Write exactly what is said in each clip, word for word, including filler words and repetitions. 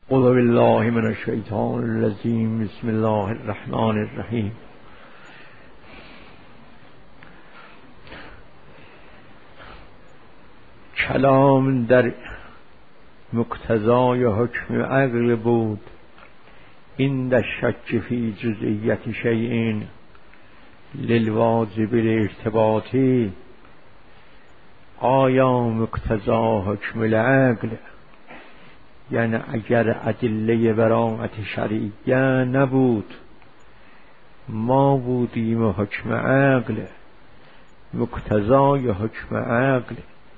اعوذ بالله من الشیطان الرجیم. بسم الله الرحمن الرحیم. کلام در مقتضای حکم عقل بود، این در شک فی جزئیت شیء للواجب الارتباطی. آیا مقتضا حکم العقل، یعنی اگر ادله براءت شرعیه نبود ما بودیم و حکم عقل، مقتضای حکم عقل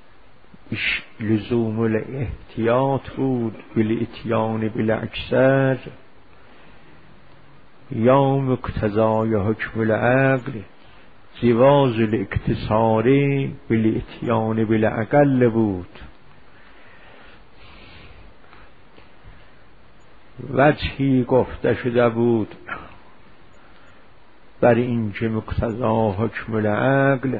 لزوم الاحتیاط بود بالاتیان بالاکثر، یا مقتضای حکم العقل جواز الاکتصار بالاتیان بالاقل بود. وجهی گفته شده بود بر این که مقتضا حکم العقل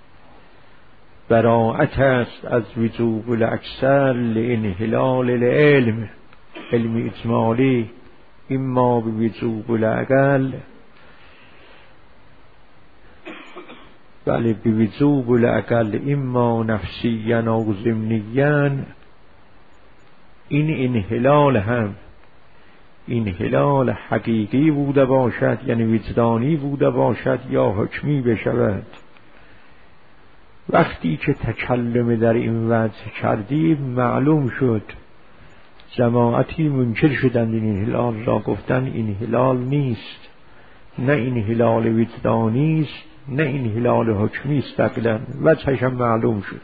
براءت است از وجوب الاکثر لانحلال العلم، علم اجمالی، اما بوجوب العقل، بله بوجوب العقل اما نفسیا او ضمنیا. این انحلال هم انحلال حقیقی بوده باشد، یعنی وجدانی بوده باشد، یا حکمی بشود. وقتی که تکلم در این وجه کردیم معلوم شد جماعتی منکر شدند این انحلال را، گفتن انحلال نیست، نه انحلال وجدانی است نه انحلال حکمی است. عقلا وجهش هم معلوم شد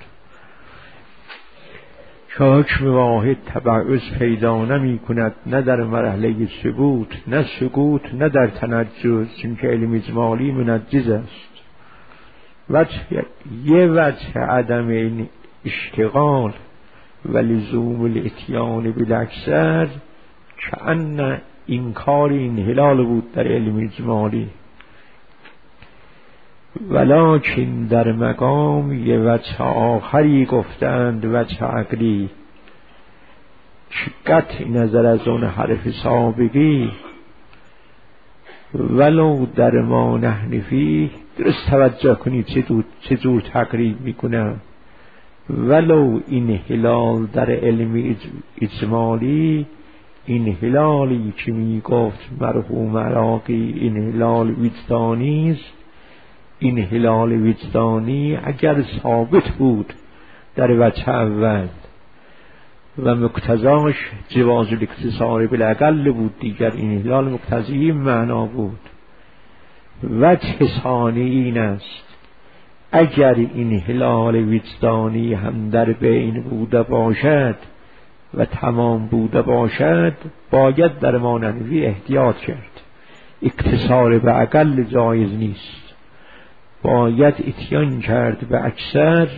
که حکم واحد تبعض پیدا نمی کند، نه در مرحله ثبوت نه سقوط نه در تنجز، چون که علم اجمالی منجز است. وجه یه وجه عدم این اشتغال و لزوم الاتیان بالاکثر که ان انکار انحلال بود در علم اجمالی، ولکن در مقام یه وجه آخری گفتند، وجه عقلی، قطع نظر از اون حرف سابقی. ولو در ما نحن فیه، درست توجه کنید چه جور تقریب میکنم، ولو انحلال در علم اجمالی، انحلالی که میگفت مرحوم عراقی انحلال وجدانی است، انحلال وجدانی اگر ثابت بود در وجه اول و مقتضاش جواز الاکتصار بالاقل بود، دیگر انحلال مقتضی معنا بود. وجه ثانی این است اگر انحلال وجدانی هم در بین بوده باشد و تمام بوده باشد، باید در ما نحوی احتیاط کرد، اکتصار به اقل جایز نیست، باید اتیان کرد به اکثر.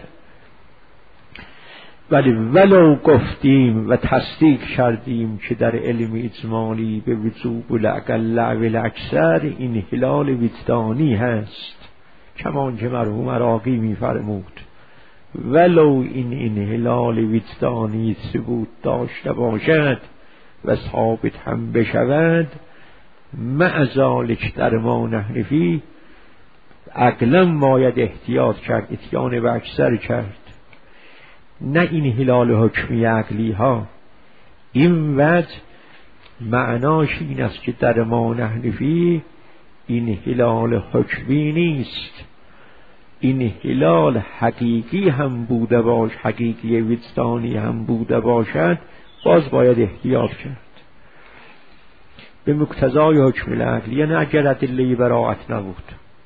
ولی ولو گفتیم و تصدیق کردیم که در علم اجمالی به وجوب الاقل و الاکثر انحلال وجدانی هست، کمان که مرحوم عراقی می‌فرمود ولو این انحلال وجدانی ثبوت داشته باشد و ثابت هم بشود، مع ذلک در ما نحن فیه عقلا باید احتیاط کرد، اتیان به اکثر کرد، نه انحلال حکمی عقلی ها. این وجه معناش این است که در ما نحن فیه انحلال حکمی نیست، انحلال حقیقی هم بوده باش، حقیقی وجدانی هم بوده باشد، باز باید احتیاط کرد به مقتضای حکم العقل، یعنی اگر ادله براءت نبود.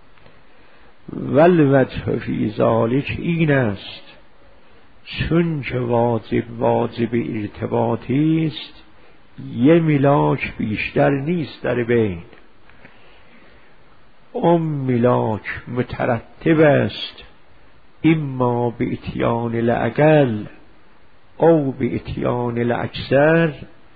والوجه فی ذلک این است چون که واجب واجب ارتباطی است، یه ملاک بیشتر نیست در بین، اون ملاک مترتب است اما به اتیان الاقل او به اتیان الاکثر،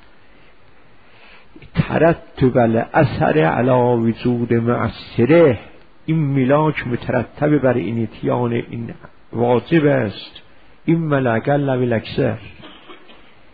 ترتب الاثر علی وجود مؤثره. این ملاک مترتب بر این اتیان این واجب است، این الاقل و الاکثر.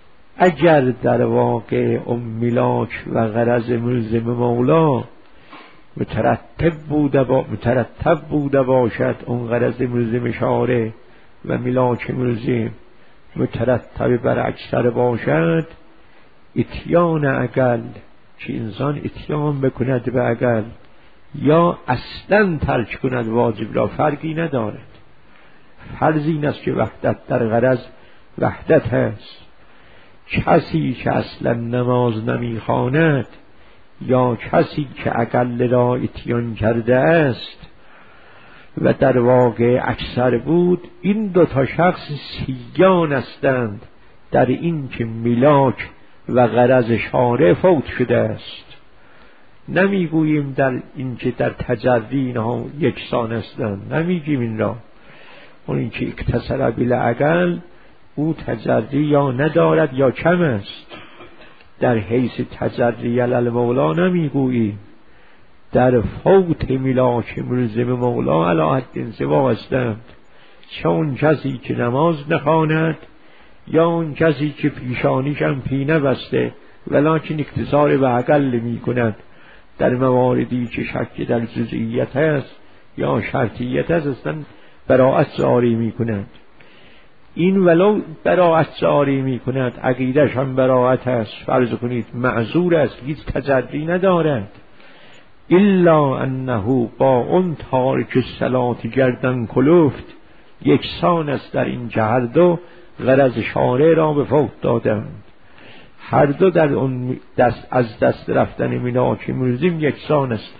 اگر در واقع اون ملاک و غرض ملزم مولا مترتب بوده با مترتب بوده باشد، اون غرض ملزم شارع و ملاک ملزم مترتب بر اکثر باشد، اتیان عقل که انسان اتیان بکند به عقل یا اصلا ترک کند واجب را فرقی ندارد. فرض این است که وحدت در غرض وحدت هست. کسی که اصلا نماز نمیخواند یا کسی که عقل را اتیان کرده است و در واقع اکثر بود، این دو تا شخص سیان هستند در این که ملاک و غرض شارع فوت شده است. نمیگوییم در این که در تجری اینها یکسان هستند، نمیگیم این را. اون این که اکتسر بالعقل او تجری یا ندارد یا کم است. در حیث تجری علی مولا نمیگوییم، در فوت ملاک ملزم مولا علی حد سوا هستند. چه اون کسی که نماز نخواند یا اون کسی که پیشانیش هم پینه بسته ولکن اکتسار به عقل می کند در مواردی که شک در جزئیت هست یا شرطیت هست اصلا براءت جاری می کند. این ولو براءت جاری می کند عقیدش هم براءت هست، فرض کنید معذور است، هیچ تجری ندارد، الا انه با اون تارک صلات گردن کلفت یکسان است در این که هر دو غرض شارع را به فوت دادند. هر دو در اون دست از دست رفتن ملاک ملزم یکسان است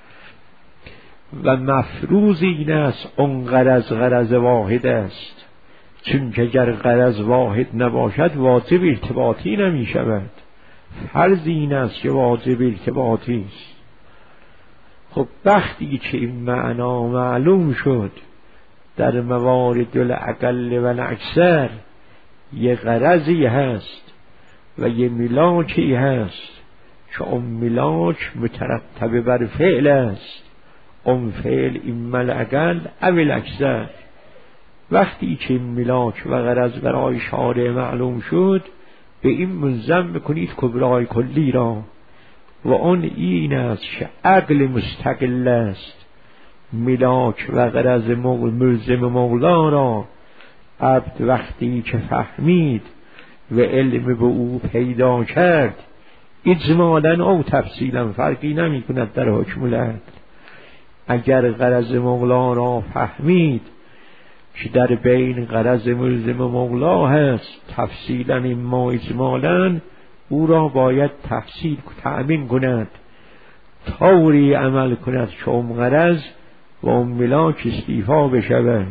و مفروض این است اون غرض غرض واحد است، چون که اگر غرض واحد نباشد واجب ارتباطی نمی شود. فرض این است که واجب ارتباطی است. خب وقتی که این معنا معلوم شد در موارد العقل و الاکثر یه غرضی هست و یه ملاکی هست که اون ملاک مترتب بر فعل است، اون فعل اما العقل او الاکثر. وقتی که این ملاک و غرض برای شارع معلوم شد به این ملزم بکنید کبرای کلی را و اون این است که عقل مستقل است. ملاک و غرض ملزم مولا را عبد وقتی که فهمید و علم به او پیدا کرد اجمالا او تفصیلا فرقی نمی کند در حکم العقل. اگر غرض مولا را فهمید که در بین غرض ملزم مولا هست تفصیلا اما اجمالا، او را باید تفصیل تأمین کند، طوری عمل کند که اون غرض و اون ملاک استیفا بشود.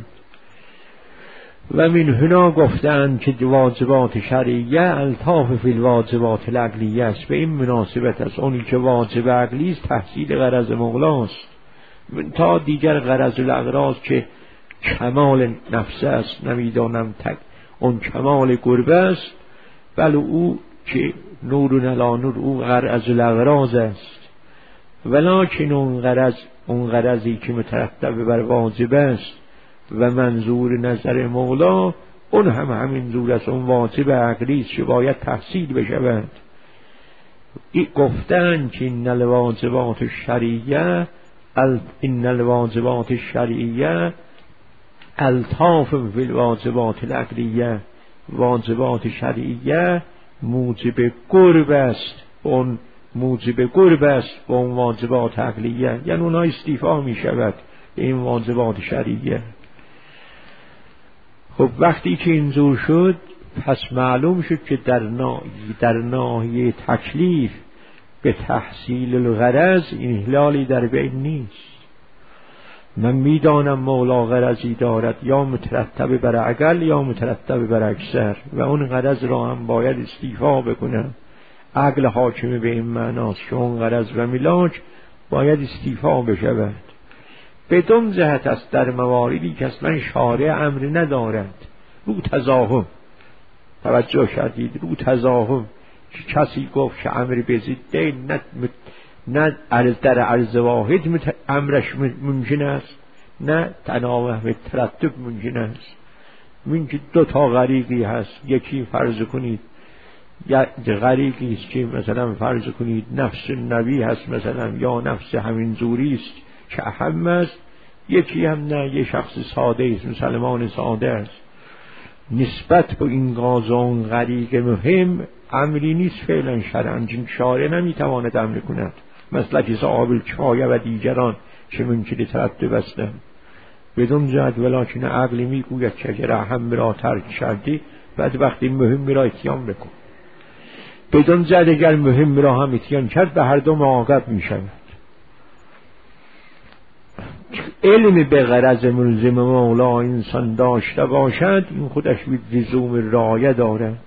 و من هنا گفتند که واجبات شرعیه الطاف فی الواجبات العقلیه است. به این مناسبت است اونی که واجب عقلی است تحصیل غرض مولاست. تا دیگر غرض الاغراض که کمال نفس است، نمیدانم تک اون کمال گربه است، بل او که نور علی نور او غرض الاغراض است، ولکن اون غرض اون غرضی که مترتب بر واجب است و منظور نظر مولا اون هم همین جور است، اون واجب عقلی است که باید تحصیل بشود. این گفتن که این الواجبات الشرعیه این الواجبات الشرعیه الطاف فی الواجبات العقلیه، واجبات شرعیه موجب قرب است، اون موجب قرب است با اون واجبات عقلیه، یعنی اونها استیفا می شود به این واجبات شرعیه. خب وقتی که اینجور شد پس معلوم شد که در ناحیه در ناحیه تکلیف به تحصیل الغرض این احلالی در بین نیست. من میدانم مولا غرضی دارد یا مترتب بر عقل یا مترتب بر اکثر و اون غرض را هم باید استیفا بکنم. عقل حاکم به این معناست که اون غرض و ملاک باید استیفا بشود. بدون جهت است در مواردی که اصلا شارع امر ندارد، رو تضاهم توجه کردید، رو تضاهم که کسی گفت که امر بزیده نه نه عرض در عرض واحد امرش ممکن است، نه تناوب ترتب ممکن است. من که دو تا غریقی هست، یکی فرض کنید یا غریقی است که مثلا فرض کنید نفس نبی هست مثلا، یا نفس همین زوری است که اهم است، یکی هم نه، یه شخص ساده است، مسلمان ساده است. نسبت به این غازان غریق مهم امری نیست فعلا شرعاً، چون شارع نمیتواند امر کند، مسلک صاحب الکفایه و دیگران چه ممکن ترتب است. بدون جهت ولکن عقل میگوید که اگر اهم را ترک کردی بعد وقتی مهم را اتیان بکن. بدون جهت اگر مهم را هم اتیان کرد به هر دو معاقب می شود. علم به غرض ملزم مولا انسان داشته باشد این خودش لزوم رعایه دارد.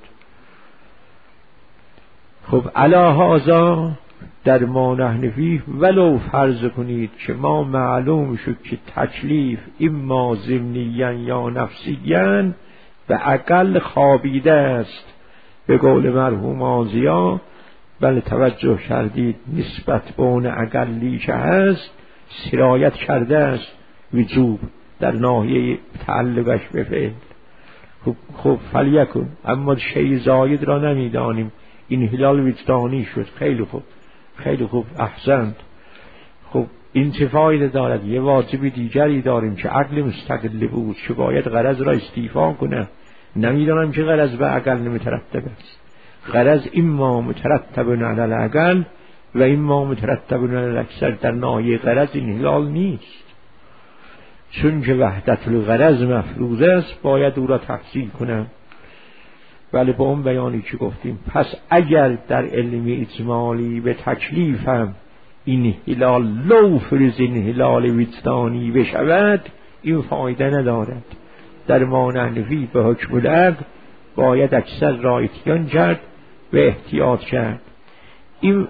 خب علی هذا در ما نحن فیه ولو فرض کنید که ما معلوم شد که تکلیف اما ضمنیاً یا نفسیاً به اقل خوابیده است، به قول مرحوم آزیا، بله توجه کردید نسبت به اون اقلی که هست سرایت کرده است وجوب در ناحیه تعلقش به فعل. خب خب فلیکن، اما شیء زاید را نمیدانیم، این هلال وجدانی شد. خیلی خوب خیلی خوب احسنت. خب این چه فایده دارد؟ یه واجب دیگری داریم که عقل مستقل بود که باید غرض را استیفا کنه. نمیدانم که غرض به عقل نمیترتب است. غرض اما مترتب علی العقل و اما مترتب علی الاکثر. در ناحیه غرض این هلال نیست، چون که وحدت الغرض مفروض است باید او را تحصیل کنم. ولی با اون بیانی که گفتیم، پس اگر در علم اجمالی به تکلیفم این هلال لو فرض این هلال وجدانی بشود این فایده ندارد. در ما نحنفی به حکم العقل باید اکثر را اتیان کرد و احتیاط کرد. این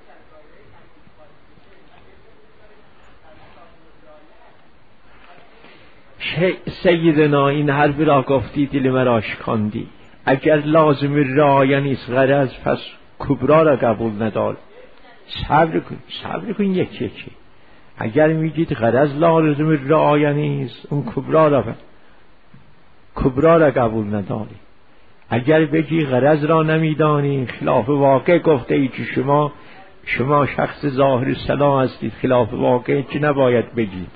سیدنا این حرف را گفتی دل مرا شکاندی. اگر لازم رعایه نیست غرض پس کبرا را قبول ندار. صبر کن صبر کن یکی یکی. اگر میگید غرض لازم رعایه نیست اون کبرا را کبرا را قبول نداری. اگر بگی غرض را نمیدانی خلاف واقع گفته ای که شما شما شخص ظاهر صلاح هستید، خلاف واقع که نباید بگید.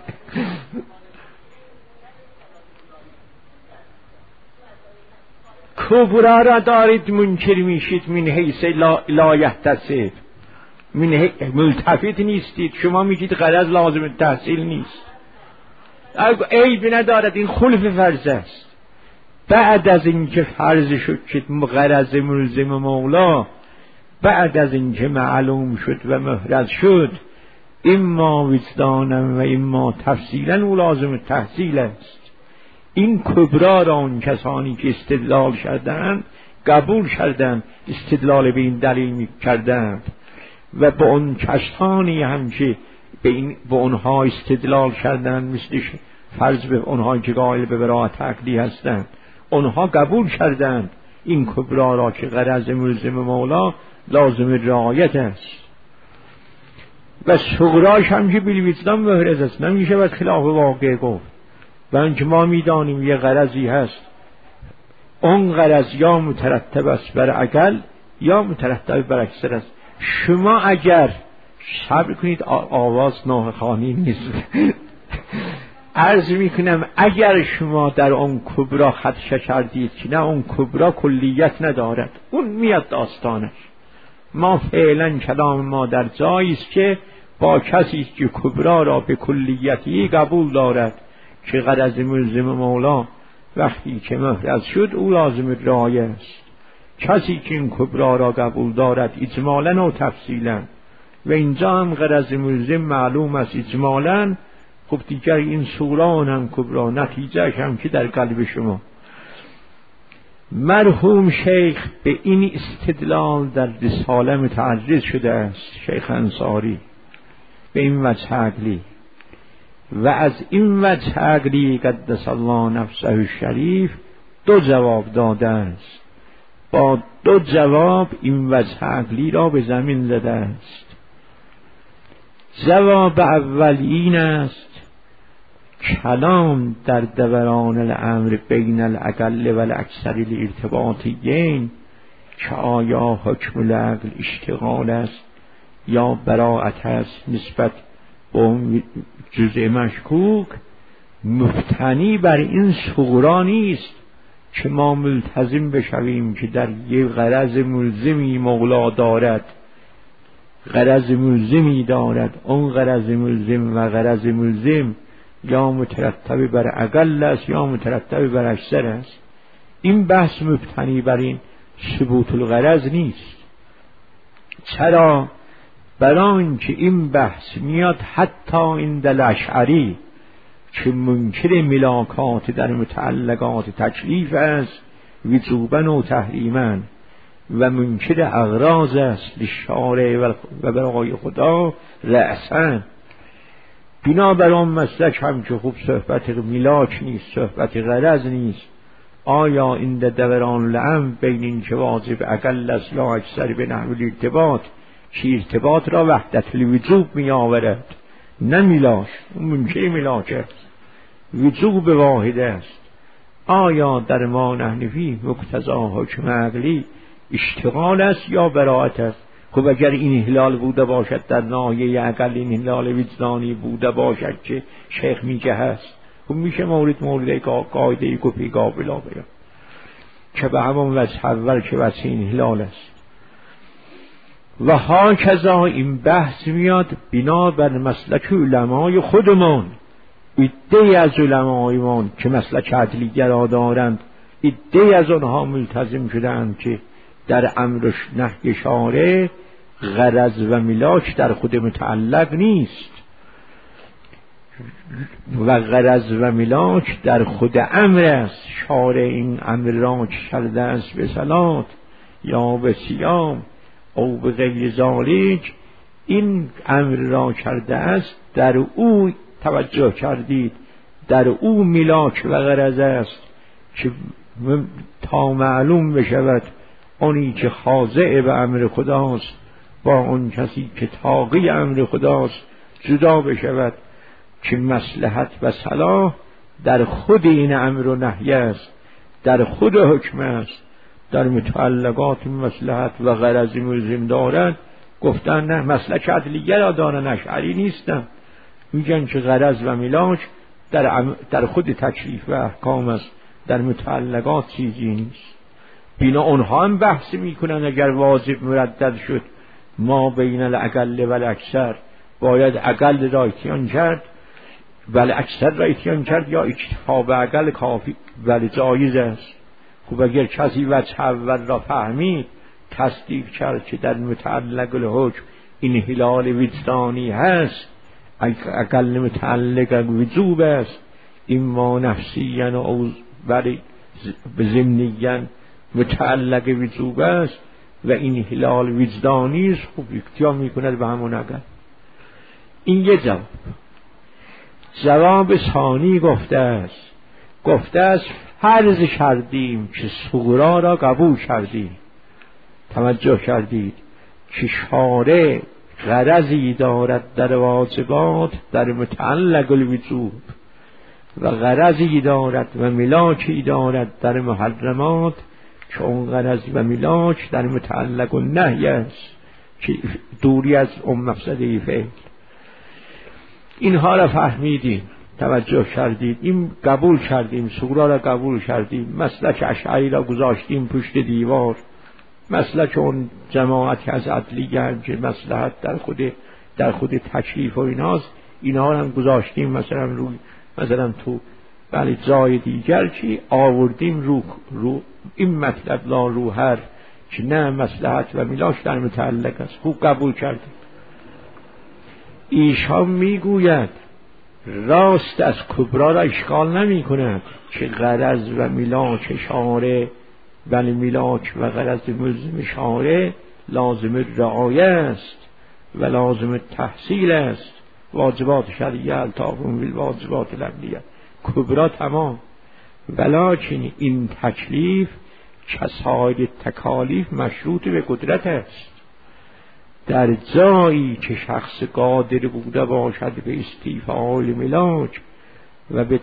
کبرا را دارید منکر میشید من حیث لا, لا یحتسب، من حیث ملتفت نیستید. شما میگید غرض لازم تحصیل نیست، عیب ندارد، این خلف فرض است. بعد از اینکه فرض شد که غرض ملزم مولا، بعد از اینکه معلوم شد و محرز شد، اما وجدانا و اما تفصیلا او لازم تحصیل است. این کبرا را اون کسانی که استدلال کردند قبول کردند، استدلال به این دلیل می کردند، و با اون کسانی هم که به این به اونها استدلال کردند، مثل فرض به اونها که قائل به براءت عقلی هستند، اونها قبول کردند این کبرا را که غرض ملزم مولا لازم رعایت است. و صغراش هم که بالوجدان محرز است، نمیشه و خلاف واقع گفت. و اینکه ما میدانیم یه غرضی هست، اون غرض یا مترتب است بر عقل یا مترتب بر اکثر است. شما اگر صبر کنید، آواز ناخوانی نیست. عرض میکنم اگر شما در اون کبرا خدشه کردید که نه اون کبرا کلیت ندارد، اون میاد داستانش. ما فعلا کلام ما در جایی است که با کسی که کبرا را به کلیتی قبول دارد که غرض ملزم مولا وقتی که محرز شد او لازم رعایه است. کسی که این کبرا را قبول دارد اجمالا و تفصیلا، و اینجا هم غرض ملزم معلوم است اجمالا، خب دیگر این سوران هم کبرا، نتیجه هم که در قلب شما. مرحوم شیخ به این استدلال در رساله متعرض شده است، شیخ انصاری، به این وجه عقلی، و از این وجه عقلی قدس الله نفسه الشریف دو جواب داده است. با دو جواب این وجه عقلی را به زمین زده است. جواب اول این است: کلام در دوران الامر بین الاقل و الاکثر الارتباطیین که آیا حکم العقل اشتغال است یا براعت است نسبت به اون جزء مشکوک، مفتنی بر این صغرا نیست که ما ملتزم بشویم که در یک غرض ملزمی مولا دارد، غرض ملزمی دارد، اون غرض ملزم و غرض ملزم یا مترتب بر اقل است یا مترتب بر اکثر است. این بحث مبتنی بر این ثبوت الغرض نیست. چرا؟ برای اینکه این بحث میاد حتی این دل اشعری که منکر ملاکات در متعلقات تکلیف است وجوبا و تحریما و منکر اغراض است للشارع و برای خدا رأسا. بنابر آن مسلک هم که خوب صحبت ملاک نیست، صحبت غرض نیست. آیا این دوران لعم بین این که واجب اقل است یا اکثر به نحو ارتباط که ارتباط را وحدت الوجوب می آورد، نه ملاک، منکر ملاک است، وجوب واحد است. آیا در ما نحنفی مقتضا حکم عقلی اشتغال است یا براعت است؟ خب اگر این هلال بوده باشد در ناحیه عقل، این هلال وجدانی بوده باشد که شیخ میگه هست، خب میشه مورد مورد قاعده کفی قابلا بیان که به همون وجه اول که وجه این هلال است. و ها کذا این بحث میاد بنا بر مسلک علمای خودمان، عده‌ای از علمایمان که مسلک عدلی گرا دارند، عده‌ای از آنها ملتزم شدند که در امر نهی شارع غرض و ملاک در خود متعلق نیست و غرض و ملاک در خود امر است. شارع این امر را کرده است به صلات یا به صیام او به غیر ذالک، این امر را کرده است در او توجه کردید، در او ملاک و غرض است که تا معلوم بشود آنی که خاضع به امر خداست با اون کسی که طاغی امر خداست جدا بشود، که مصلحت و صلاح در خود این امر و نهی است، در خود حکم است. در متعلقات مصلحت و غرض ملزم دارد گفتن نه مسلک عدلیه را دارن، اشعری نیستن، میگن که غرض و ملاک در, در خود تکلیف و احکام است، در متعلقات چیزی نیست. بینا اونها هم بحث میکنن اگر واجب مردد شد ما بین الاقل و الاکثر باید اقل را اتیان کرد ولی اکثر را اتیان کرد یا اکتفا به اقل کافی ولی جایز است. خب اگر کسی وجه اول را فهمید تصدیق کرد که در متعلق الحکم این هلال وجدانی هست، اقل متعلق وجوب است، این ما نفسیاً و ولی بزمنیاً متعلق وجوب است و این هلال وجدانی است، خوب اکتیا میکند به همون اقل. این یه جواب. جواب ثانی گفته است گفته است فرض کردیم که صغرا را قبول کردیم، توجه کردید که شارع غرضی دارد در واجبات در متعلق الوجوب و غرضی دارد و ملاکی دارد در محرمات که اون غرض و ملاک در متعلق النهی است که دوری از اون مفسده فعل. اینها را فهمیدیم، توجه کردید، این قبول کردیم، صغرا را قبول کردیم، مسلک اشعری را گذاشتیم پشت دیوار، مسلک اون جماعتی از عدلیه که مصلحت در خود در خود تکلیف و ایناست، اینها را هم گذاشتیم مثلا روی مثلا تو ولی جای دیگر چی آوردیم رو رو این مطلب لا روحر که نه مصلحت و ملاک در متعلق است، خوب قبول کردیم. ایشان میگوید راست از کبرا را اشکال نمی کند که غرض و ملاک شارع ولی ملاک و غرض ملزم شارع لازم رعایه است و لازم تحصیل است، واجبات شرعیه التاقم بالواجبات العقلیه کبرا تمام. ولکن این تکلیف کسایر تکالیف مشروط به قدرت است. در جایی که شخص قادر بوده باشد به استیفاء ملاک و به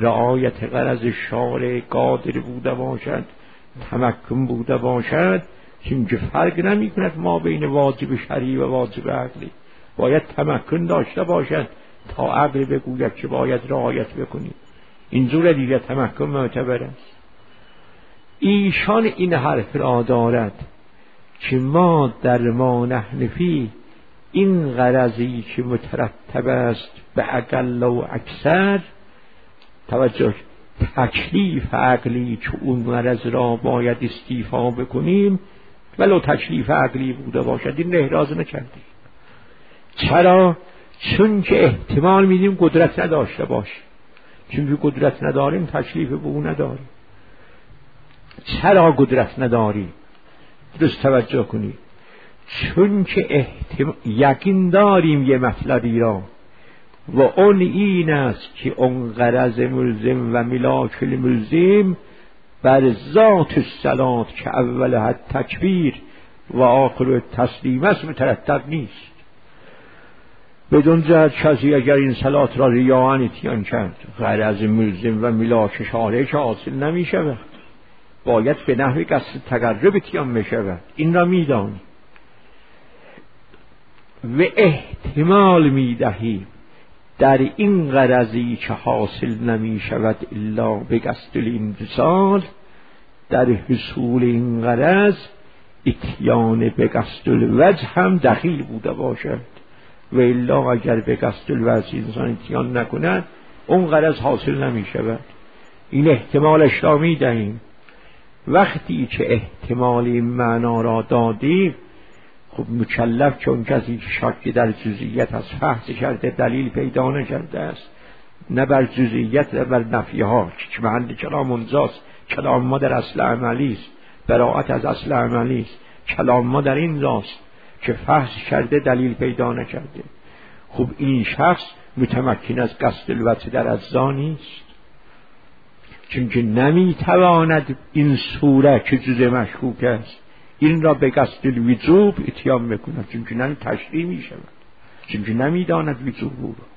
رعایت غرض شارع قادر بوده باشد، تمکن بوده باشد، چون که فرق نمی کند ما بین واجب شرعی و واجب عقلی. باید تمکن داشته باشد تا عقل بگوید که باید رعایت بکنید. اینجور دیگه تمکن معتبر است. ایشان این حرف را دارد که ما در ما نحن فی این غرضی که مترتب است به اقل و اکثر، توجه، تکلیف عقلی که اون غرض را باید استیفا بکنیم ولو تکلیف عقلی بوده باشد، این احراز نکردیم. چرا؟ چون که احتمال میدیم قدرت نداشته باشه، چون که قدرت نداریم تکلیف به او نداریم. چرا قدرت نداریم؟ درست توجه کنید. چون که احتمال یقین داریم یه مطلبی را و اون این است که اون غرض ملزم و ملاک ملزم بر ذات الصلات که اولها تکبیر و آخر تسلیم است مترتب نیست. بدون جهت کسی اگر این صلات را ریاء اتیان کرد غرض ملزم و ملاک شارع که حاصل نمی شود، باید به نحو قصد تقرب اتیان می شود. این را می دانیم و احتمال می دهیم در این غرضی که حاصل نمی شود الا به قصد الانتصال، در حصول این غرض اتیان به قصد الوجه هم دخیل بوده باشد و الا اگر به قصد الوجه انسان اتیان نکند اون غرض حاصل نمی شود. این احتمالش را می دهیم. وقتی که احتمال این معنا را دادیم، خب مکلف چون کسی که شک در جزئیات از فحص کرده دلیل پیدا نکرده است، نه بر جزئیات نه بر نفیها که محل کلام اونجاست. کلام ما در اصل عملی است، براءت از اصل عملی است. کلام ما در این جاست که فحص کرده دلیل پیدا نکرده. خب این شخص متمکن از قصد الوجه در اجزا نیست، چون که نمیتواند این صورت که جزء مشکوک است این را به قصد الوجوب اتیان میکند، چون که نمی تشریح میشود، چون که نمیداند وجوب او را.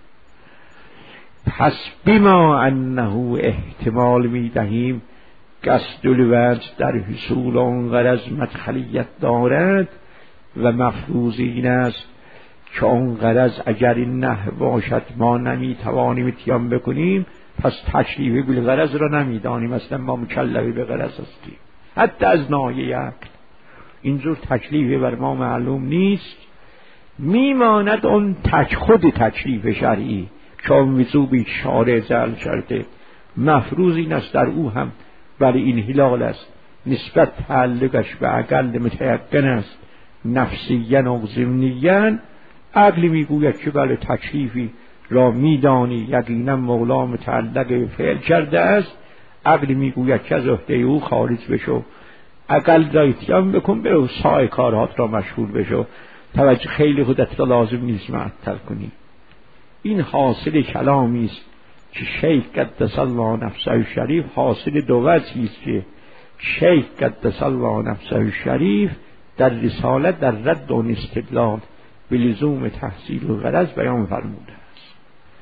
پس بما انه احتمال میدهیم قصد الوجه در حصول آن غرض مدخلیت دارد و مفروض این است که آن غرض اگر این نحو باشد ما نمیتوانیم اتیان بکنیم، پس تکلیف بالغرض را نمیدانیم، اصلا ما مکلفی به غرض هستیم حتی از ناحیه عقل. اینجور تکلیف بر ما معلوم نیست. میماند اون تک خود تکلیف شرعی که اون وجوبی شارع جعل کرده، مفروض این است در او هم برای این هلال است، نسبت تعلقش به عقل متیقن است نفسیاً و ضمنیاً. عقل میگوید که بله تکلیفی را میدانی یقینا مولا متعلق فعل کرده است، عقل میگوید که از عهده او خارج بشو، عقل را اتیان بکن، به سایر کارهات را مشغول بشو، توجه خیلی خودت را لازم نیست معطل کنی. این حاصل کلامی است که شیخ قدس الله نفسه شریف حاصل دو وجهی است که شیخ قدس الله نفسه شریف در رساله در رد و استدلال به لزوم تحصیل و غرض بیان فرموده است.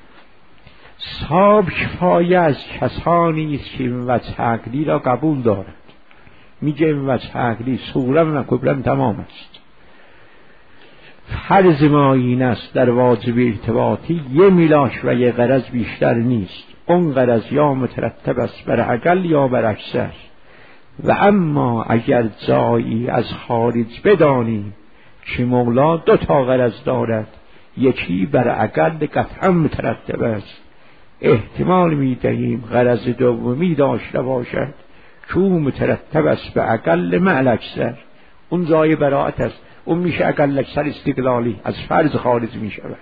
صاحب کفایه از کسانی است که این وجه عقلی را قبول دارد. میگه این وجه عقلی صورا و کبرا تمام است. فرض ما این است در واجب ارتباطی یه میلاک و یه غرض بیشتر نیست. اون غرض یا مترتب است بر عقل یا بر اکثر. و اما اگر جایی از خارج بدانیم که مولا دو تا غرض دارد، یکی بر عقل قطعا مترتب است، احتمال میدهیم غرض دومی داشته باشد که او مترتب است به عقل مع اکثر. اون جای براءت است، اون میشه عقل اکثر استقلالی، از فرض خارج میشود.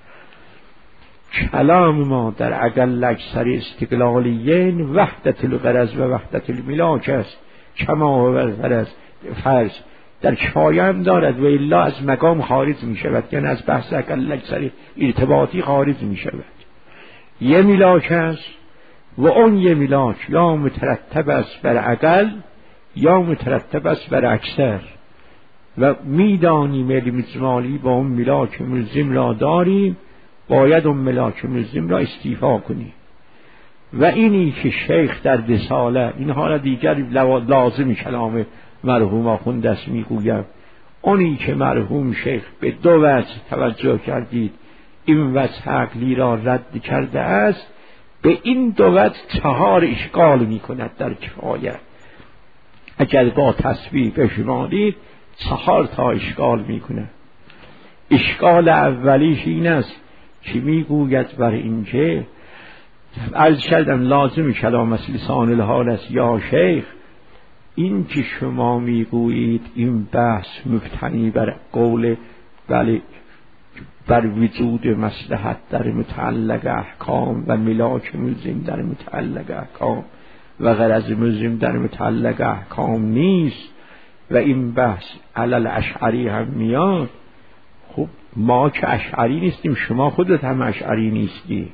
کلام ما در عقل اکثر استقلالیین وحدت الغرض و وحدت الملاک است، کما و غرض فرض در کفایه هم دارد و الا از مقام خارج می شود، یعنی از بحث عقل اکثر ارتباطی خارج می شود. یه ملاک است و اون یه ملاک یا مترتب است بر عقل یا مترتب است بر اکثر و میدانیم علم اجمالی با اون ملاک ملزم را داریم، باید اون ملاک ملزم را استیفا کنیم. و اینی که شیخ در رساله اینها را دیگر لازم کلام مرحوم آخوند است میگویم اونی که مرحوم شیخ به دو وجه توجه کردید این وجه عقلی را رد کرده است، به این دو وجه چهار اشکال میکند در کفایه. اگر با تصویب بشمارید چهار تا اشکال میکنه. اشکال اولیش این است که میگوید بر اینکه عرض کردم لازم کلام از لسان الحال است یا شیخ، این که شما میگویید این بحث مبتنی بر قول بله بر وجود مصلحت در متعلق احکام و ملاک ملزم در متعلق احکام و غرض ملزم در متعلق احکام نیست و این بحث علل اشعری هم میاد. خب ما که اشعری نیستیم، شما خودت هم اشعری نیستی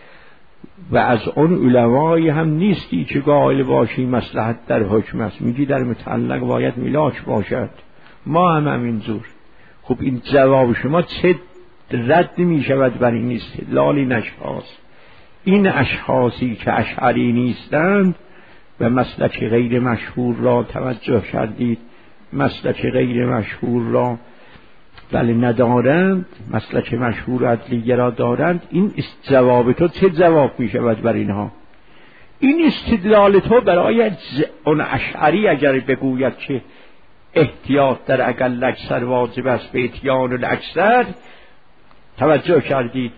و از اون علمایی هم نیستی که قائل باشی مصلحت در حکم است، میگی در متعلق باید ملاک باشد، ما هم همینجور. خب این جواب شما چه رد می شود بر این استدلال این اشخاص؟ این اشخاصی که اشعری نیستند و مسلک غیر مشهور را توجه کردید، مسلک غیر مشهور را بله ندارند، مسلک مشهور عدلیه را دارند، این جواب تو چه جواب می شود بر اینها؟ این استدلال تو برای اون اشعری اگر بگوید که احتیاط در اقل اکثر واجب است به اتیان الاکثر، توجه کردید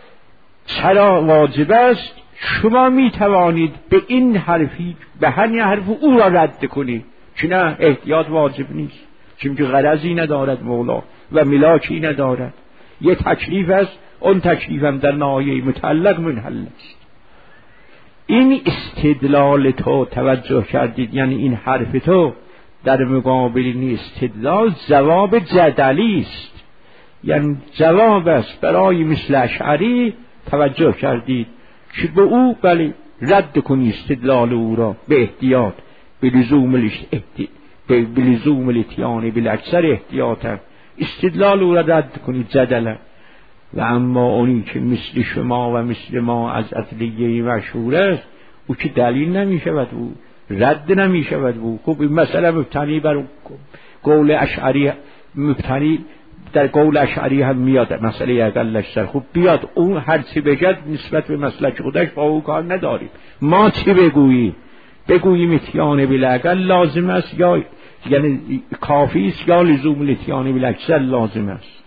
چرا واجب است؟ شما می توانید به این حرفی به همین حرف او را رد کنید که نه احتیاط واجب نیست، چون که غرضی ندارد مولا و ملاکی ندارد، یه تکلیف است، اون تکلیف هم در ناحیه متعلق منحل است. این استدلال تو توجه کردید، یعنی این حرف تو در مقابل این استدلال جواب جدلی است، یعنی جواب است برای مثل اشعری، توجه کردید که به او بله رد کنی استدلال او را به احتیاط به لزوم الاحتیاط به لزوم الاتیان بالاکثر احتیاطا، استدلال او را رد کنید جدلا. و اما اونی که مثل شما و مثل ما از عدلیه مشهور است، او که دلیل نمی شود، او رد نمی شود. او خب این مسئله مبتنی بر قول اشعری، مبتنی در قول اشعری هم میاد مسئله اقلش سر، خب بیاد اون هر چی بگد نسبت به مسلک خودش با او کار نداریم. ما چی بگوییم؟ بگوییم اتیان بالاقل لازم است یا یعنی کافی است یا لزوم الاتیان بالاکثر لازم است.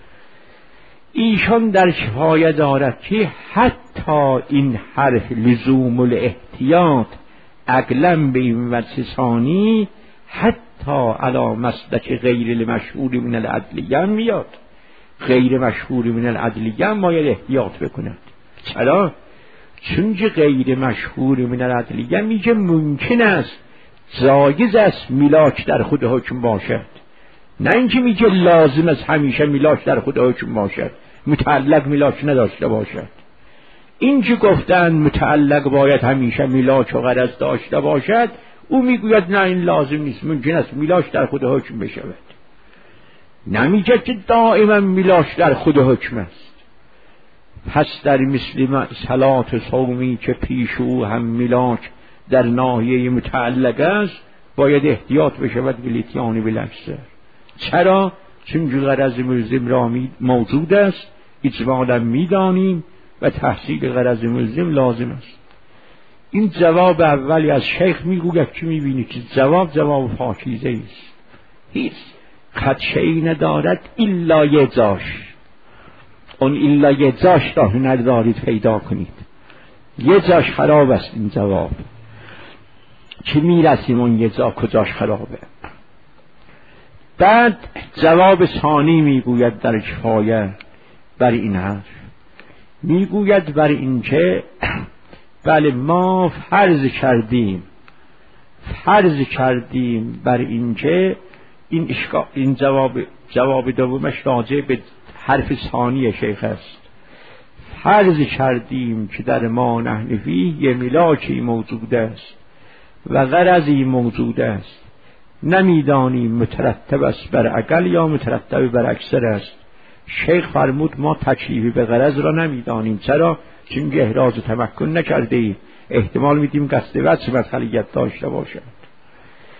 ایشان در کفایه دارد که حتی این حرف لزوم الاحتیاط عقلاً به این وجه ثانی حتی علی مسلک غیر المشهور من العدلیه میاد. غیر مشهور من العدلیه باید احتیاط بکند. چرا؟ چون که غیر مشهور من العدلیه میگه ممکن است جایز است میلاک در خود حکم باشد، نه اینکه میگه لازم است همیشه میلاک در خود حکم باشد، متعلق میلاک نداشته باشد. این که گفتن متعلق باید همیشه میلاک و غرض داشته باشد، او میگوید نه این لازم نیست، ممکن است میلاک در خود حکم بشود. نمیگه که دائما میلاک در خود حکم است. پس در مثل صلات صومی که پیش او هم میلاک در ناحیه متعلق است، باید احتیاط بشود به الاتیان بالاکثر. چرا؟ چون غرض ملزم را موجود است، اجمالا میدانیم و تحصیل غرض ملزم لازم است. این جواب اولی از شیخ میگوید که میبینی که جواب جواب پاکیزه است، هیچ خدشه‌ای ندارد الا یه جاش. اون الا یه جاش را ندارید پیدا کنید، یه جاش خراب است این جواب. که میرسیم اون یه جا کجاش خرابه. بعد جواب ثانی میگوید در کفایه بر این حرف، میگوید بر این که بله ما فرض کردیم فرض کردیم بر این که این اشکال این جواب جواب دومش راجع به حرف ثانی شیخ است. فرض کردیم که در ما نحنفی یه ملاکی موجود است و غرضی موجود است، نمیدانیم مترتب است بر عقل یا مترتب بر اکثر است. شیخ فرمود ما تکلیفی به غرض را نمیدانیم. چرا؟ چون احراز و تمکن نکرده ایم، احتمال میدیم قصد وجه مسئولیت داشته باشد.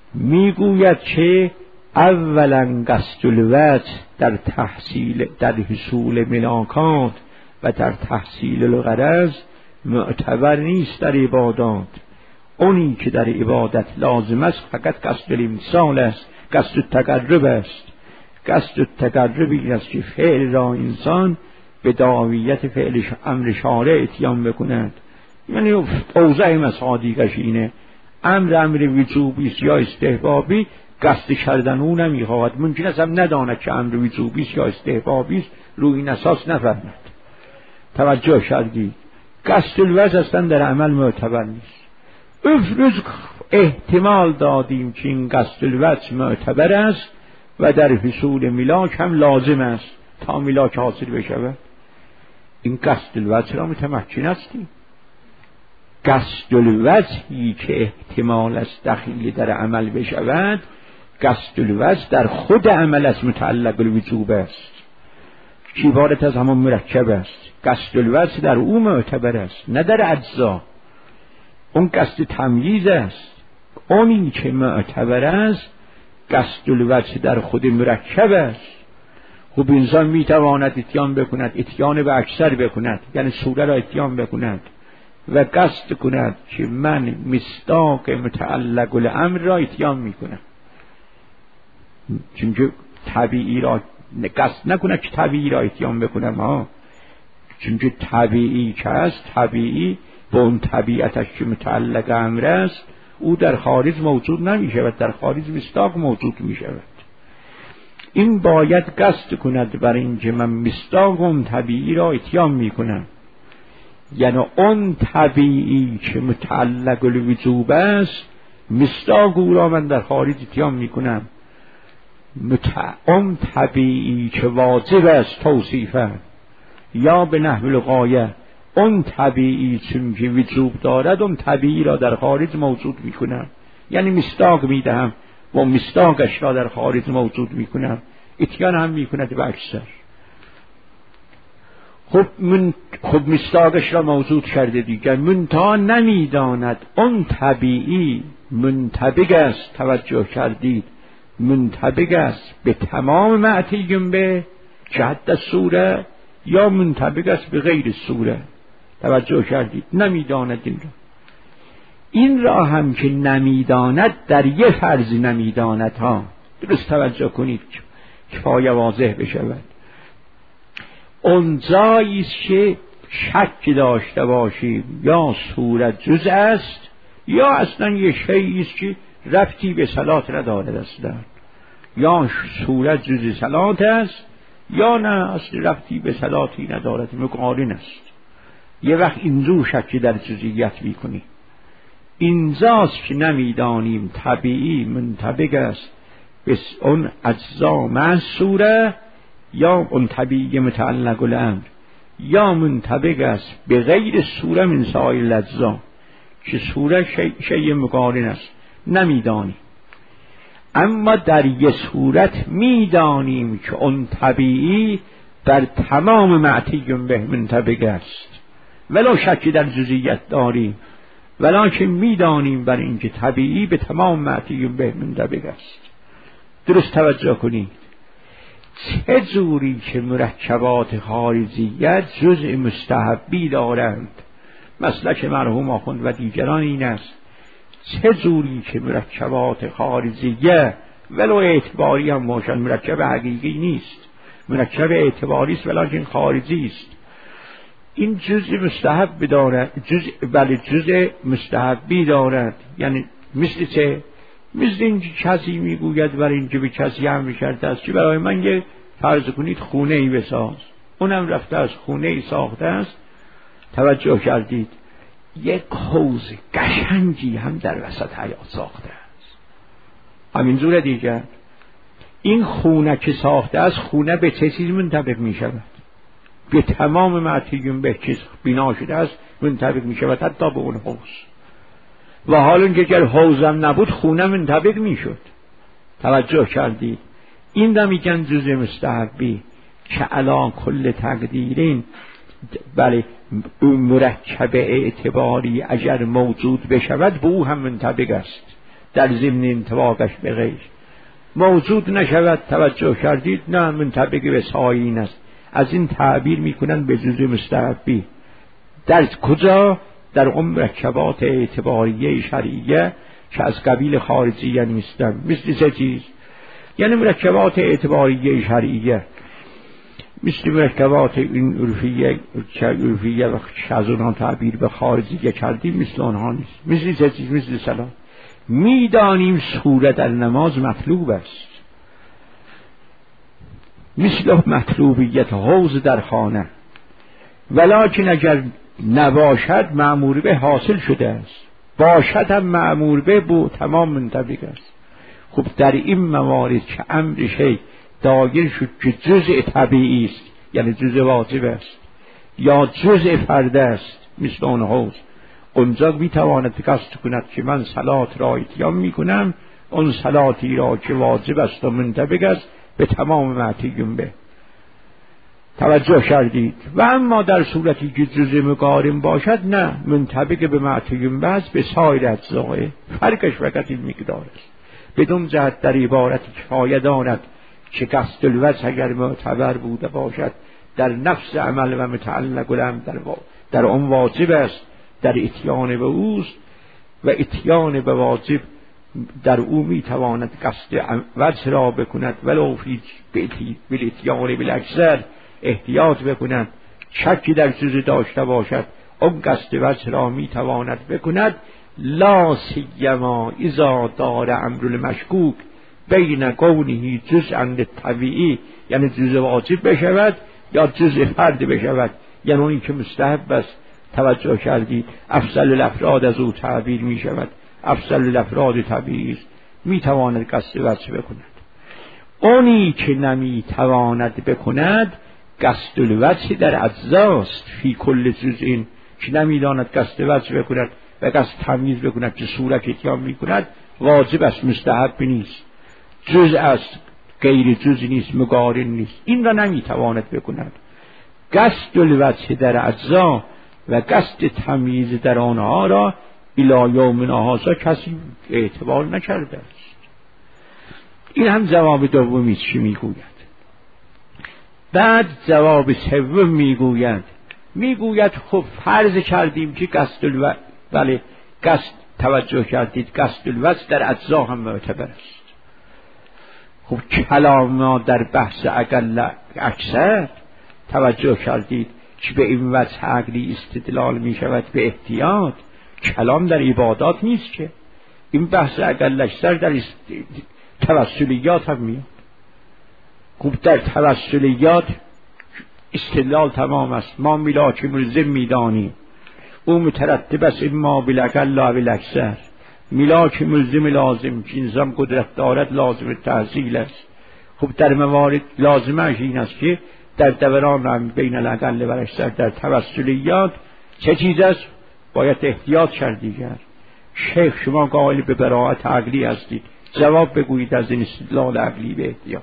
میگوید که اولا قصد الوجه در تحصیل در حصول ملاکات و در تحصیل الغرض معتبر نیست در عبادات. اونی که در عبادت لازم است فقط قصد الامتثال است، قصد التقرب است. قصد التقرب این است که فعل را انسان به دعویت فعل امر شارع اتیان بکند. یعنی اوضاع مصادیقش اینه، امر امر وجوبی است یا استحبابی، قصد کردن او نمیخواهد. ممکن است هم نداند که امر وجوبی است یا استحبابی است، روی این اساس نفهمد. توجه کردید؟ قصد الوجه اصلا در عمل معتبر نیست. افرض احتمال دادیم که این قصد الوجه معتبر است و در حصول ملاک هم لازم است تا ملاک حاصل بشود، این قصد الوجه را متمکن هستیم. قصد الوجهی که احتمال است دخیل در عمل بشود، قصد الوجه در خود عمل است، متعلق بالوجوب است، که عبارت از همان مرکب است. قصد الوجه در او معتبر است، نه در اجزا. اون قصد تمییز است. اونی که معتبر است قصد الوجه در خود مرکب است. خب انسان میتواند اتیان بکند، اتیان به اکثر بکند، یعنی سوره را اتیان بکند و قصد کند که من مصداق متعلق الامر را اتیان میکنم، چون طبیعی را قصد نکند که طبیعی را اتیان بکنم ها، چون طبیعی که است، طبیعی با اون طبیعتش که متعلق امر است او در خارج موجود نمی شود، در خارج مصداق موجود می شود. این باید قصد کند برای اینکه من مصداق اون طبیعی را اتیان می کنم، یعنی اون طبیعی که متعلق الوجوب است مصداق او را من در خارج اتیان می کنم. مت... اون طبیعی که واجب است توصیفه یا به نحو الغایه، اون طبیعی چون که وجوب دارد اون طبیعی را در خارج موجود می کنم، یعنی مصداق می دهم و مصداقش را در خارج موجود می کنم، اتیان هم می کند به اکثر. خب من خب مصداقش را موجود کرده دیگر، منتها نمی داند اون طبیعی منطبق است، توجه کردید، منطبق است به تمام معتییم به جهت سوره یا منطبق است به غیر سوره. توجه کردید؟ نمیداند این را. این را هم که نمیداند در یه فرض نمیداند ها، درست توجه کنید کفایه واضح بشود. اون جایی است که شک داشته باشیم یا صورت جز است یا اصلا یه شیئی است که ربطی به صلات ندارد اصلا، یا صورت جز صلات است یا نه اصلا ربطی به صلاتی ندارد، مقارن است. یه وقت اینجور شک در جزئیات میکنی. اینجاست که نمیدانیم طبیعی منطبق است به اون اجزا منصوره یا اون طبیعی متعلق الامر، یا منطبق است به غیر سوره من سایر الاجزا که سوره شیء شی مقارن است، نمیدانیم. اما در یه صورت میدانیم که اون طبیعی در تمام معتیون به منطبق است، ولو شکی در جزئیات داریم، ولکن میدانیم بر اینکه طبیعی به تمام معتیون به منطبق است. درست توجه کنید. چه جوری که مرکبات خارجیت جزء مستحبی دارند، مسلک مرحوم آخوند و دیگران این است، چه جوری که مرکبات خارجیه ولو اعتباری هم باشن، مرکب حقیقی نیست، مرکب اعتباری است ولکن خارجی است، این جزء مستحب دارد، جزء بله جزء مستحبی دارد. یعنی مثل چه؟ مثل اینکه کسی میگوید برای اینکه به کسی هم کرده است که برای من یه فرض کنید خونه ای بساز، اونم رفته از خونه ای ساخته است. توجه کردید؟ یک حوض قشنگی هم در وسط حیاط ساخته است. همینجور دیگر این خونه که ساخته است، خونه به چه چیز منطبق می شود؟ به تمام معتیون به چیز بنا شده است منطبق می شود، حتی به اون حوض. و حالا که اگر حوضم نبود خونه منطبق می شد. توجه کردید؟ این دا میگن جزء مستحبی که علا کل تقدیرین، بله مرکب اعتباری اگر موجود بشود به او هم منطبق است. در ضمن انطباقش به غیر موجود نشود. توجه کردید؟ نه، منطبق به سایین است. از این تعبیر میکنن به جزء مستحبی. در کجا؟ در اون مرکبات اعتباریه شرعیه که از قبیل خارجیه نیستن. مثل چه چیز؟ یعنی مرکبات اعتباریه شرعیه، مثل مرکبات این عرفیه که عرفیه و از اونها تعبیر به خارجیه کردیم، مثل اونها نیست. مثل چه چیز؟ مثل سلام. میدانیم صورت در نماز مطلوب است، مثل مطلوبیت حوض در خانه، ولکن اگر نباشد مأمور به حاصل شده است، باشد هم مأمور به بو تمام منطبق است. خب در این موارد که امر شی دایر شد که جزء طبیعی است، یعنی جزء واجب است یا جزء فرد است، مثل اون حوض، اونجا میتواند قصد کند که من صلات را اتیان میکنم، اون صلاتی را که واجب است و منطبق است به تمام معتیون به. توجه کردید؟ و اما در صورتی که جزء مقارن باشد، نه، منطبق به معتیون به است به سایر اجزای، فرقش فقط این مقدار است. بدون جهت در عبارتی کفایه دارد که قصد الوجه اگر معتبر بوده باشد در نفس عمل و متعلق الامر در, در اون واجب است، در اتیان به اوست، و اتیان به واجب در او میتواند قصد وجه را بکند ولو فی بالاتیان بالاکثر احتیاط بکند. شکی در چیزی داشته باشد اون قصد وجه را میتواند بکند، لا سیما اذا دار امر المشکوک بین کونه جزءا طبیعی، یعنی جزء واجب بشود یا جزء فرد بشود، یعنی این که مستحب است. توجه کردید؟ افضل الافراد از او تعبیر می شود، افضل الافراد طبیعی است، می تواند قصد وجه بکند. اونی که نمی تواند بکند قصد الوجه در اجزاست، فی کل جزء، که نمی داند قصد وجه بکند و قصد تمییز بکند که صورت اتیان می کند، واجب است، مستحب نیست، جزء است، غیر جزء نیست، مقارن نیست، این را نمی تواند بکند. قصد الوجه در اجزا و قصد تمییز در آنها را الی یومنا هذا کسی اعتبار نکرده است. این هم جواب دومی چی میگوید. بعد جواب سوم میگوید میگوید خب فرض کردیم که قصد الوجه، بله قصد، توجه کردید، قصد الوجه در اجزا هم معتبر است. خب کلام ما در بحث اقل اکثر، توجه کردید که به این وجه عقلی استدلال می شود به احتیاط، کلام در عبادات نیست که. این بحث اقل اکثر در توسلیات هم میاد. خب در توسلیات استدلال تمام است. ما ملاک ملزم میدانیم، او مترتب است اما بالاقل و بالاکثر. ملاک ملزم لازم که انسان قدرت دارد لازم تحصیل است. خب در موارد لازمش این است که در دوران هم بین الاقل و الاکثر در توسلیات چه چیز است؟ باید احتیاط کرد. دیگر شیخ شما قائل به براءت عقلی هستید، جواب بگویید از این استدلال عقلی به احتیاط.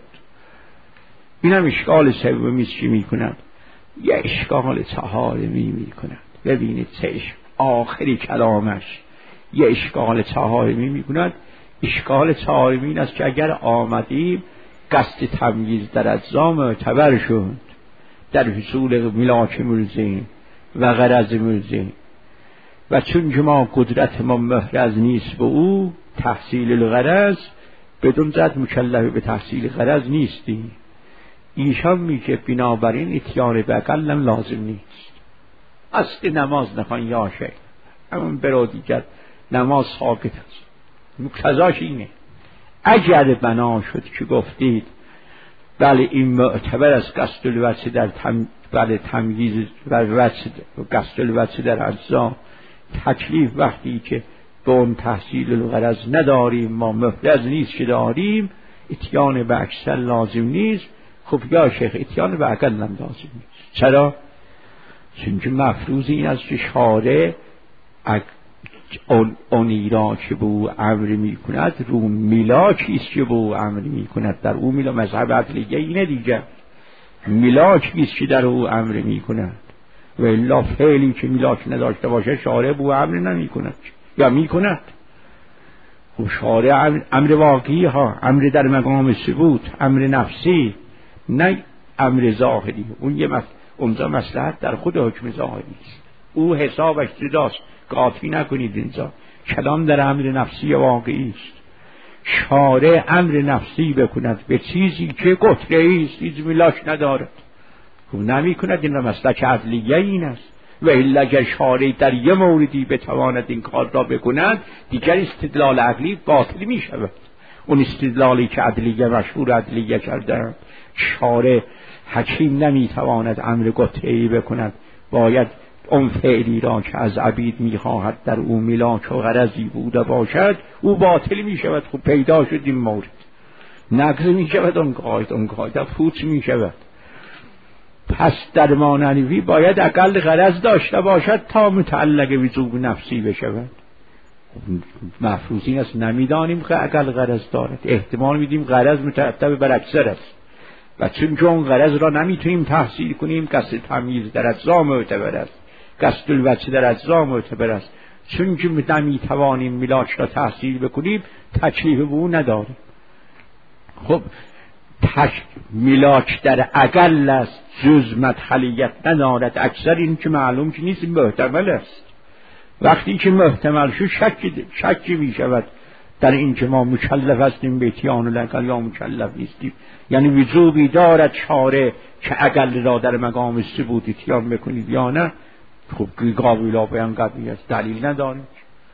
این هم اشکال سومی چی می کند؟ یه اشکال چهارمی می کند. ببینید چه آخری کلامش یه اشکال چهارمی می کند. اشکال چهارمی این است که اگر آمدیم قصد تمییز در اجزا معتبر شد در حصول ملاک ملزم و غرض ملزم، و چون که ما قدرت ما محرز نیست به او تحصیل الغرض، بدون جد مکلف به تحصیل غرض نیستیم. ایشان میگه بنابراین اتیان به اقلم لازم نیست. اصل نماز نخوان یا شیخ، همون برو دیگر نماز ساکت است. مقتضاش اینه. اگر بنا شد که گفتید بله این معتبر از قصد الوجه در تم... بله تمییز و وجه قصد الوجه در اجزا، تکلیف وقتی که به اون تحصیل الغرض نداریم، ما محرز نیست که داریم، اتیان به اکثر لازم نیست. خب یا شیخ اتیان به اقل هم لازم نیست. چرا؟ چون که مفروض این است که شارع اونی را که به او امر می کند رو ملاکی است که به او امر می کند. در او ملاک مذهب عدلیه اینه دیگه، ملاکی است که در او امر می کند، و الا فعلی که ملاک نداشته باشه شارع به او امر نمی کند یا می کند. خب شارع امر واقعی ها، امر در مقام ثبوت، امر نفسی، نه امر ظاهری. اون یه مس... اونجا مصلحت در خود حکم ظاهری است، او حسابش جداست، قاطی نکنید. اینجا کلام در امر نفسی واقعی است. شارع امر نفسی بکند به چیزی که قطعه است، هیچ میلاش ندارد، خب نمی کند. این را مسلک عدلیه این است. و الا اگر شارع در یه موردی بتواند این کار را بکند، دیگر استدلال عقلی باطل می شود. اون استدلالی که عدلیه مشهور عدلیه کردند، شارع حکیم نمی تواند امر قطعی بکند، باید اون فعلی را که از عبید می خواهد در او ملاک و غرضی بوده باشد، او باطل می شود. خب پیدا شد این مورد، نقض می شود اون قاعده، اون قاعده فوت می شود. پس در مانوی باید اقل غرض داشته باشد تا متعلق وجوب نفسی بشود. مفروض این است نمیدانیم که اقل غرض دارد، احتمال میدیم غرض مترتب بر اکثر است، و چون که اون غرض را نمیتونیم تحصیل کنیم، قصد تمییز در اجزا معتبر است، قصد الوجه در اجزا معتبر است. چون که نمیتوانیم ملاک را تحصیل بکنیم، تکلیف به او نداریم. خب تک ملاک در اقل است، جز مدخلیت ندارد. اکثر این که معلوم که نیست، محتمل است. وقتی که محتمل شد شک شک می شود در این که ما مکلف هستیم به اتیان الاقل یا مکلف نیستیم. یعنی وجوبی دارد شارع که اقل را در مقام ثبوت اتیان بکنید یا نه. خب قابل بیان قطعی است، دلیل ندارد.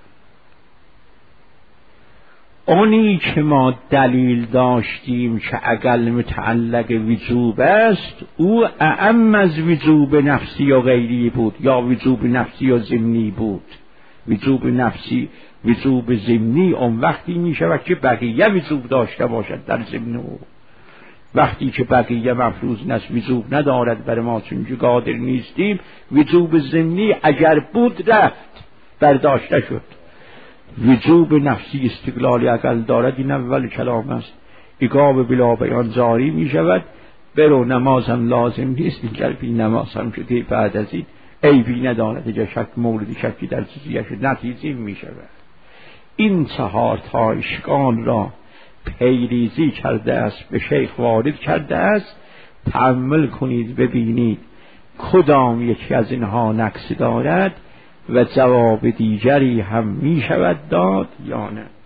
اونی که ما دلیل داشتیم که اقل متعلق وجوب است، او اعم از وجوب نفسی و غیری بود، یا وجوب نفسی و ضمنی بود. وجوب نفسی، وجوب ضمنی اون وقتی می شود که بقیه وجوب داشته باشد در ضمن او. وقتی که بقیه مفروض نست وجوب ندارد بر ما چون که قادر نیستیم، وجوب ضمنی اگر بود رفت، برداشته شد. وجوب نفسی استقلالی اقل دارد، این اول کلام است. اقاب بلا بیان جاری می شود. برو نمازم لازم نیست، اینگر بی نمازم شده بعد از این عیبی ندارد. اگر شک موردی شکی در چیزیش نتیجه می شود. این چهار تا اشکال را پیریزی کرده است، به شیخ وارد کرده است. تأمل کنید ببینید کدام یکی از اینها نقص دارد و جواب دیگری هم می شود داد یا نه.